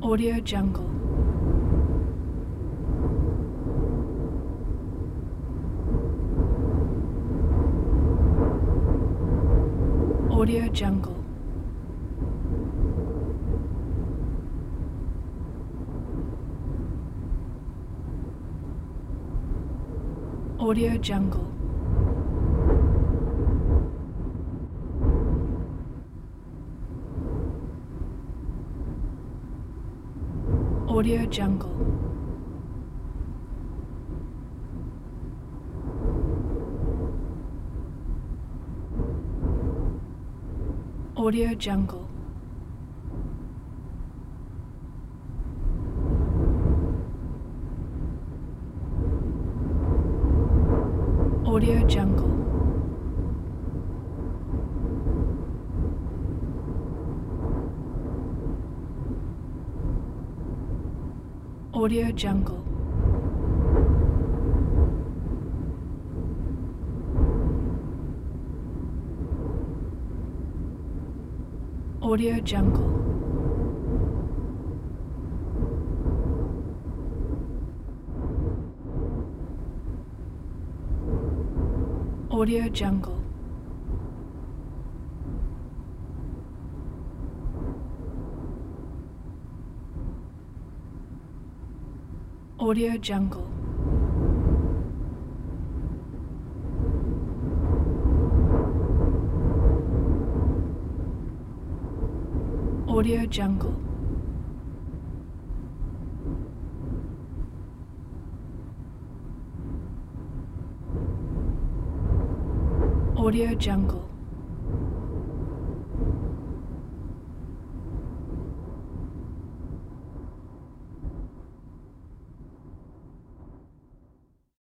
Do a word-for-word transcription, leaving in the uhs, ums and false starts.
Audio Jungle. Audio Jungle. Audio Jungle. Audio Jungle. Audio Jungle. Audio Jungle. Audio Jungle. Audio Jungle. Audio Jungle. Audio Jungle. Audio Jungle. Audio Jungle.